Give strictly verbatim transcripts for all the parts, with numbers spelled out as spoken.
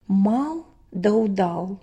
Мал да удал.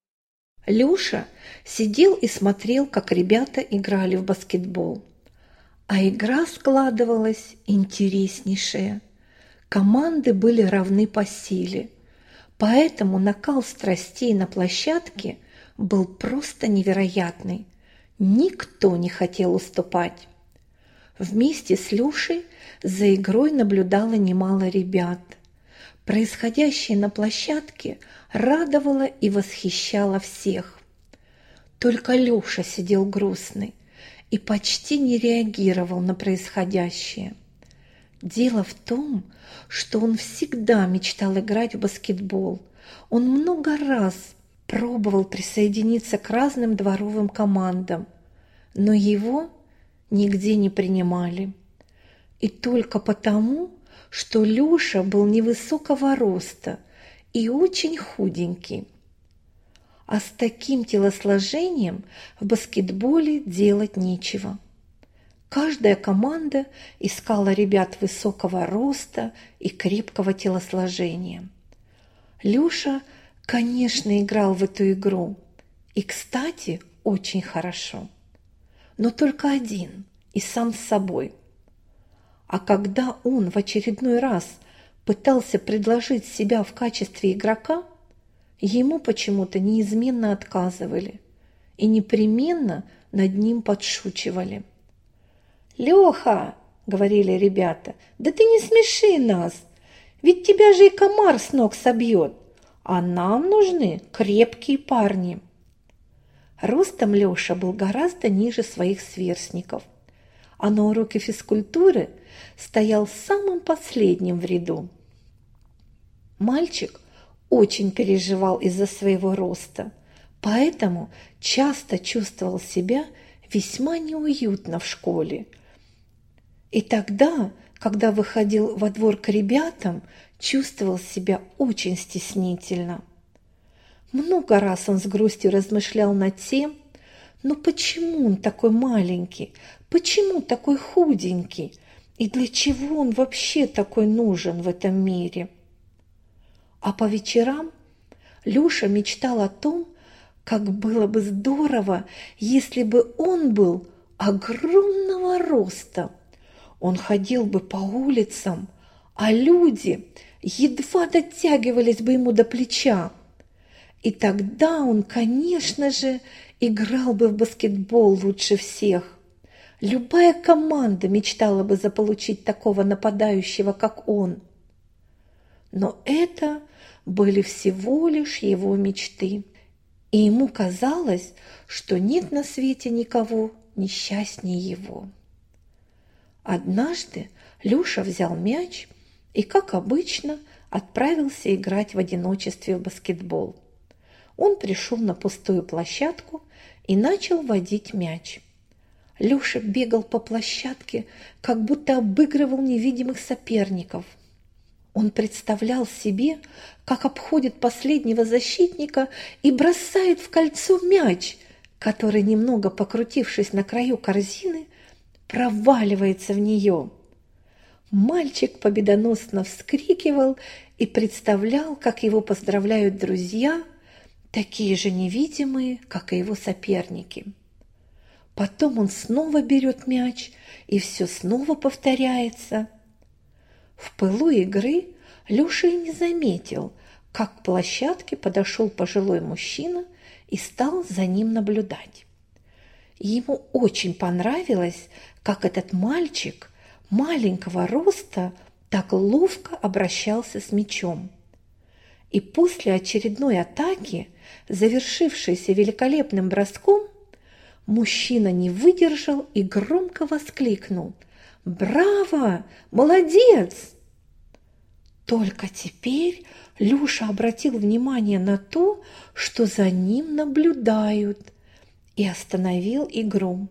Лёша сидел и смотрел, как ребята играли в баскетбол. А игра складывалась интереснейшая. Команды были равны по силе, поэтому накал страстей на площадке был просто невероятный. Никто не хотел уступать. Вместе с Лёшей за игрой наблюдало немало ребят. Происходящее на площадке радовало и восхищало всех. Только Лёша сидел грустный и почти не реагировал на происходящее. Дело в том, что он всегда мечтал играть в баскетбол. Он много раз пробовал присоединиться к разным дворовым командам, но его нигде не принимали. И только потому, что Лёша был невысокого роста и очень худенький. А с таким телосложением в баскетболе делать нечего. Каждая команда искала ребят высокого роста и крепкого телосложения. Лёша, конечно, играл в эту игру. И, кстати, очень хорошо. Но только один и сам с собой. А когда он в очередной раз пытался предложить себя в качестве игрока, ему почему-то неизменно отказывали и непременно над ним подшучивали. «Лёха, — говорили ребята, — да ты не смеши нас, ведь тебя же и комар с ног собьет, а нам нужны крепкие парни». Ростом Лёша был гораздо ниже своих сверстников, а на уроке физкультуры стоял самым последним в ряду. Мальчик очень переживал из-за своего роста, поэтому часто чувствовал себя весьма неуютно в школе. И тогда, когда выходил во двор к ребятам, чувствовал себя очень стеснительно. Много раз он с грустью размышлял над тем, ну почему он такой маленький, почему такой худенький, и для чего он вообще такой нужен в этом мире. А по вечерам Лёша мечтал о том, как было бы здорово, если бы он был огромного роста. Он ходил бы по улицам, а люди едва дотягивались бы ему до плеча. И тогда он, конечно же, играл бы в баскетбол лучше всех. Любая команда мечтала бы заполучить такого нападающего, как он. Но это были всего лишь его мечты. И ему казалось, что нет на свете никого несчастнее его. Однажды Лёша взял мяч и, как обычно, отправился играть в одиночестве в баскетбол. Он пришел на пустую площадку и начал водить мяч. Лёша бегал по площадке, как будто обыгрывал невидимых соперников. Он представлял себе, как обходит последнего защитника и бросает в кольцо мяч, который, немного покрутившись на краю корзины, проваливается в нее. Мальчик победоносно вскрикивал и представлял, как его поздравляют друзья, такие же невидимые, как и его соперники. Потом он снова берет мяч, и все снова повторяется. В пылу игры Лёша и не заметил, как к площадке подошел пожилой мужчина и стал за ним наблюдать. Ему очень понравилось, как этот мальчик маленького роста так ловко обращался с мячом. И после очередной атаки, завершившейся великолепным броском, мужчина не выдержал и громко воскликнул: «Браво! Молодец!» Только теперь Лёша обратил внимание на то, что за ним наблюдают, и остановил игру.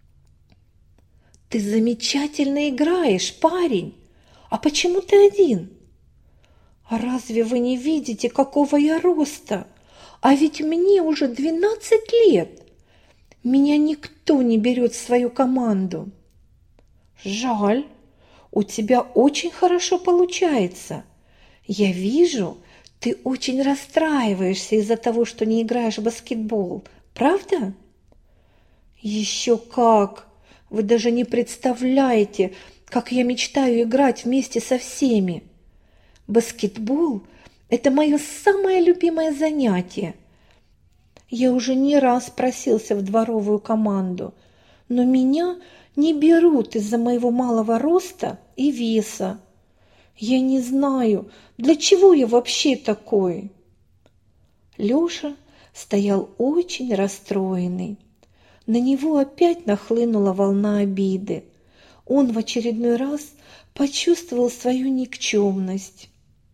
«Ты замечательно играешь, парень! А почему ты один?» «А разве вы не видите, какого я роста? А ведь мне уже двенадцать лет! Меня никто не берет в свою команду!» «Жаль, у тебя очень хорошо получается. Я вижу, ты очень расстраиваешься из-за того, что не играешь в баскетбол, правда? Еще как! Вы даже не представляете, как я мечтаю играть вместе со всеми. Баскетбол – это мое самое любимое занятие. Я уже не раз просился в дворовую команду, но меня не берут из-за моего малого роста и веса. Я не знаю, для чего я вообще такой. Лёша стоял очень расстроенный. На него опять нахлынула волна обиды. Он в очередной раз почувствовал свою никчемность.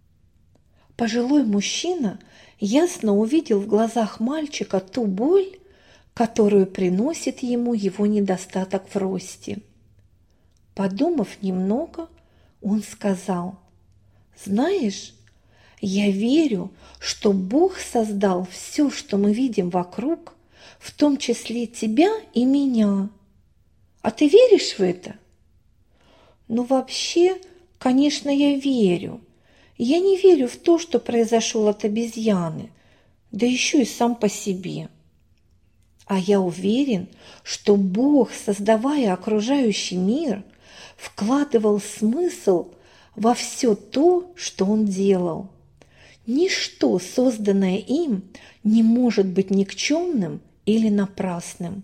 Пожилой мужчина ясно увидел в глазах мальчика ту боль, которую приносит ему его недостаток в росте. Подумав немного, он сказал: «Знаешь, я верю, что Бог создал все, что мы видим вокруг, в том числе тебя и меня. А ты веришь в это?» «Ну, вообще, конечно, я верю. Я не верю в то, что произошел от обезьяны, да еще и сам по себе. А я уверен, что Бог, создавая окружающий мир, вкладывал смысл во все то, что Он делал. Ничто, созданное им, не может быть никчемным или напрасным.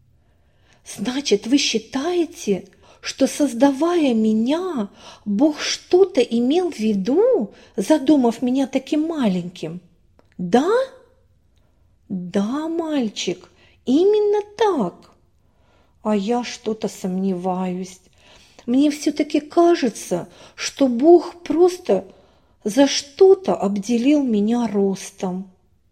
Значит, вы считаете, что, создавая меня, Бог что-то имел в виду, задумав меня таким маленьким? Да? Да, мальчик, именно так. А я что-то сомневаюсь. Мне все-таки кажется, что Бог просто за что-то обделил меня ростом.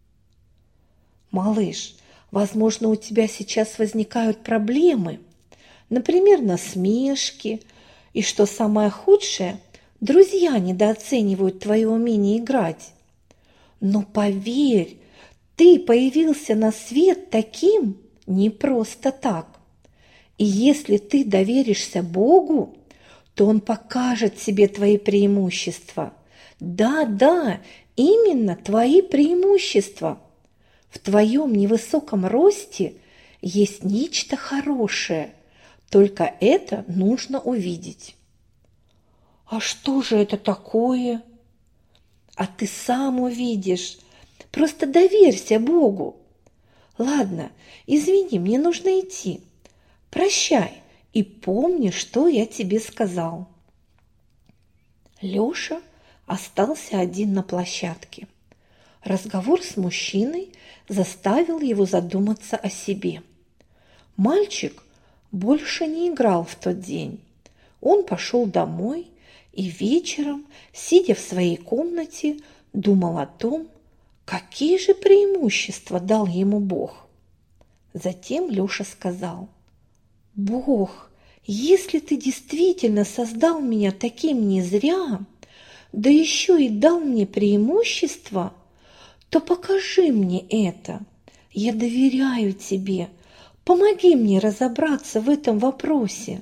Малыш, возможно, у тебя сейчас возникают проблемы, например, насмешки, и, что самое худшее, друзья недооценивают твое умение играть. Но поверь, ты появился на свет таким не просто так. И если ты доверишься Богу, то Он покажет тебе твои преимущества. Да, да, именно твои преимущества. В твоем невысоком росте есть нечто хорошее, только это нужно увидеть. А что же это такое? А ты сам увидишь. Просто доверься Богу. Ладно, извини, мне нужно идти. Прощай и помни, что я тебе сказал. Лёша остался один на площадке. Разговор с мужчиной заставил его задуматься о себе. Мальчик больше не играл в тот день. Он пошел домой и вечером, сидя в своей комнате, думал о том, какие же преимущества дал ему Бог. Затем Лёша сказал: «Бог, если ты действительно создал меня таким не зря, да еще и дал мне преимущества, то покажи мне это. Я доверяю тебе. Помоги мне разобраться в этом вопросе».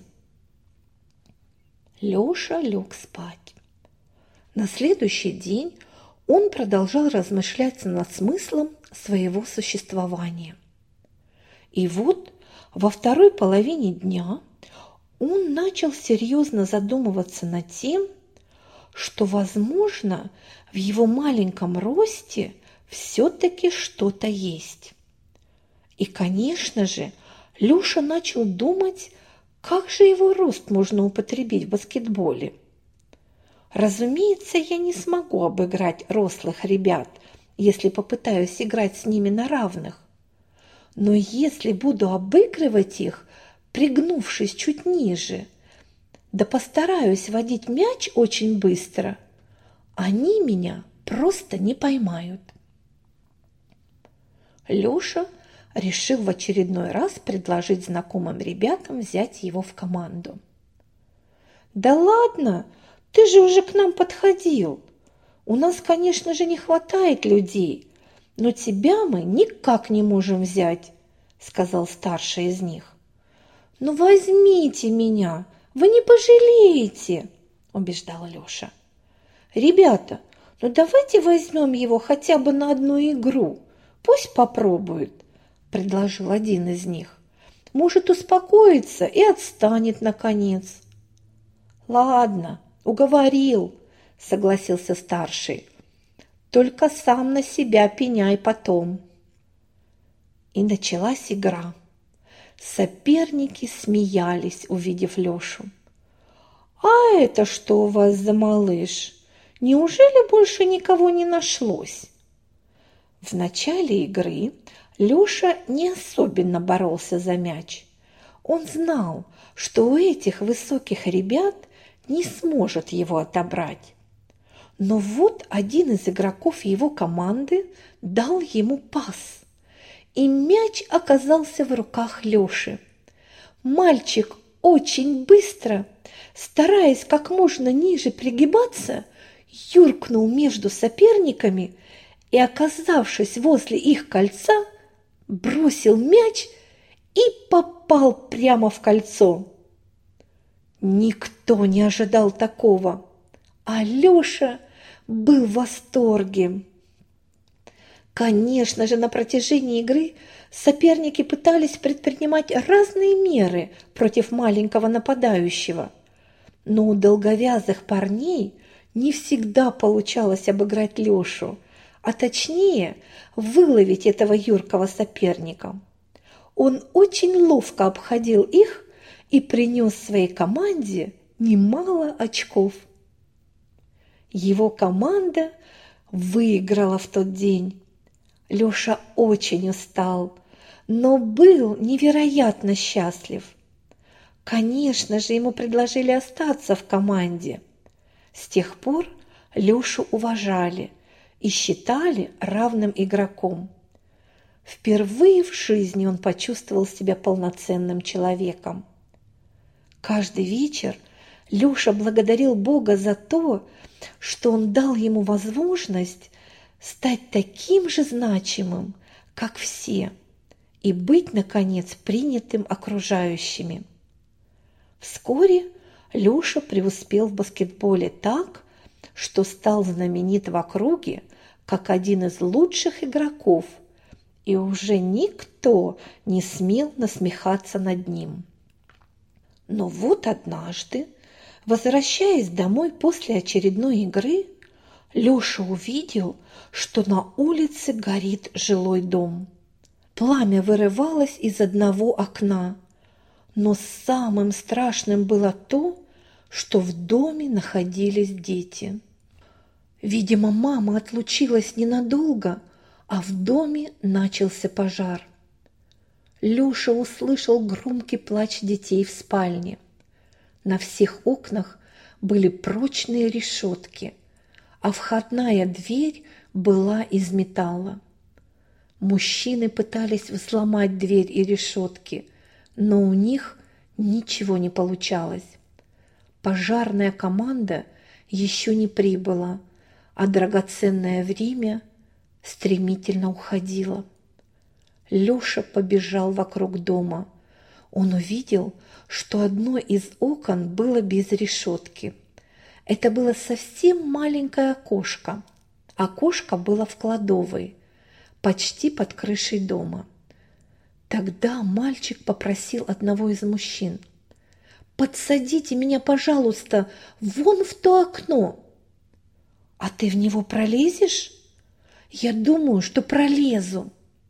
Лёша лег спать. На следующий день он продолжал размышлять над смыслом своего существования. И вот во второй половине дня он начал серьезно задумываться над тем, что, возможно, в его маленьком росте все-таки что-то есть. И, конечно же, Лёша начал думать, как же его рост можно употребить в баскетболе. Разумеется, я не смогу обыграть рослых ребят, если попытаюсь играть с ними на равных. Но если буду обыгрывать их, пригнувшись чуть ниже, да постараюсь водить мяч очень быстро, они меня просто не поймают. Лёша решил в очередной раз предложить знакомым ребятам взять его в команду. «Да ладно, ты же уже к нам подходил. У нас, конечно же, не хватает людей, но тебя мы никак не можем взять», – сказал старший из них. «Ну возьмите меня, вы не пожалеете», – убеждал Лёша. «Ребята, «Ну давайте возьмем его хотя бы на одну игру, пусть попробует», – предложил один из них. «Может, успокоится и отстанет наконец». «Ладно, уговорил», – согласился старший. «Только сам на себя пеняй потом». И началась игра. Соперники смеялись, увидев Лешу. «А это что у вас за малыш? Неужели больше никого не нашлось?» В начале игры Леша не особенно боролся за мяч. Он знал, что у этих высоких ребят не сможет его отобрать. Но вот один из игроков его команды дал ему пас, и мяч оказался в руках Леши. Мальчик очень быстро, стараясь как можно ниже пригибаться, юркнул между соперниками и, оказавшись возле их кольца, бросил мяч и попал прямо в кольцо. Никто не ожидал такого, а Леша был в восторге. Конечно же, на протяжении игры соперники пытались предпринимать разные меры против маленького нападающего, но у долговязых парней не всегда получалось обыграть Лешу, а точнее выловить этого юркого соперника. Он очень ловко обходил их и принес своей команде немало очков. Его команда выиграла в тот день. Леша очень устал, но был невероятно счастлив. Конечно же, ему предложили остаться в команде. С тех пор Лешу уважали и считали равным игроком. Впервые в жизни он почувствовал себя полноценным человеком. Каждый вечер Леша благодарил Бога за то, что он дал ему возможность стать таким же значимым, как все, и быть, наконец, принятым окружающими. Вскоре Леша преуспел в баскетболе так, что стал знаменит в округе как один из лучших игроков, и уже никто не смел насмехаться над ним. Но вот однажды, возвращаясь домой после очередной игры, Леша увидел, что на улице горит жилой дом. Пламя вырывалось из одного окна, но самым страшным было то, что в доме находились дети. Видимо, мама отлучилась ненадолго, а в доме начался пожар. Леша услышал громкий плач детей в спальне. На всех окнах были прочные решетки, а входная дверь была из металла. Мужчины пытались взломать дверь и решетки, но у них ничего не получалось. Пожарная команда еще не прибыла, а драгоценное время стремительно уходило. Леша побежал вокруг дома. Он увидел, что одно из окон было без решетки. Это было совсем маленькое окошко. Окошко было в кладовой, почти под крышей дома. Тогда мальчик попросил одного из мужчин: «Подсадите меня, пожалуйста, вон в то окно». «А ты в него пролезешь?» «Я думаю, что пролезу».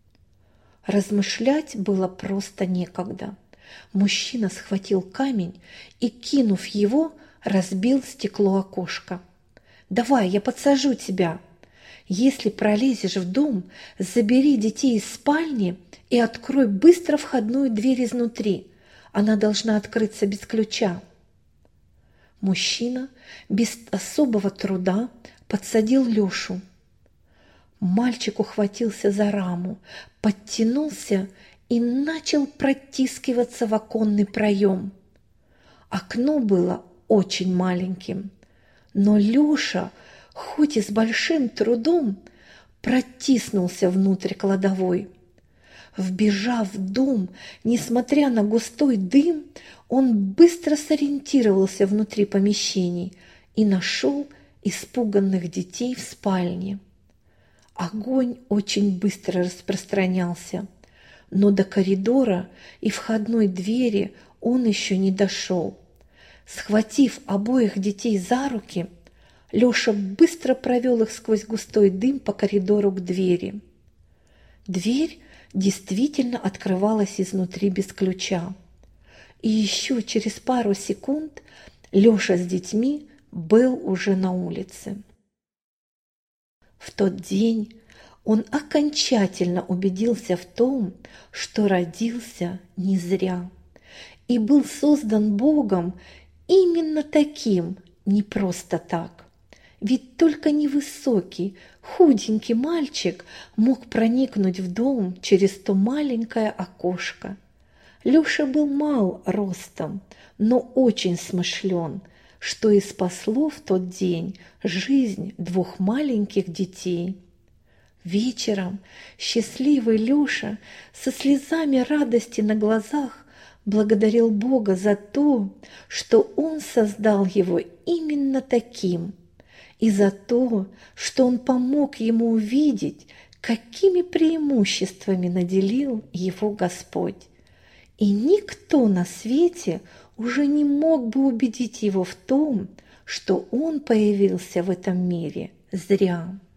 Размышлять было просто некогда. Мужчина схватил камень и, кинув его, разбил стекло окошка. «Давай, я подсажу тебя. Если пролезешь в дом, забери детей из спальни и открой быстро входную дверь изнутри. Она должна открыться без ключа». Мужчина без особого труда подсадил Лешу. Мальчик ухватился за раму, подтянулся и начал протискиваться в оконный проем. Окно было очень маленьким, но Леша, хоть и с большим трудом, протиснулся внутрь кладовой. Вбежав в дом, несмотря на густой дым, он быстро сориентировался внутри помещений и нашел испуганных детей в спальне. Огонь очень быстро распространялся, но до коридора и входной двери он еще не дошел. Схватив обоих детей за руки, Леша быстро провел их сквозь густой дым по коридору к двери. Дверь действительно открывалась изнутри без ключа. И еще через пару секунд Леша с детьми был уже на улице. В тот день он окончательно убедился в том, что родился не зря и был создан Богом именно таким, не просто так. Ведь только невысокий, худенький мальчик мог проникнуть в дом через то маленькое окошко. Леша был мал ростом, но очень смышлен, что и спасло в тот день жизнь двух маленьких детей. Вечером счастливый Леша со слезами радости на глазах благодарил Бога за то, что Он создал его именно таким, и за то, что Он помог ему увидеть, какими преимуществами наделил его Господь. И никто на свете уже не мог бы убедить его в том, что он появился в этом мире зря.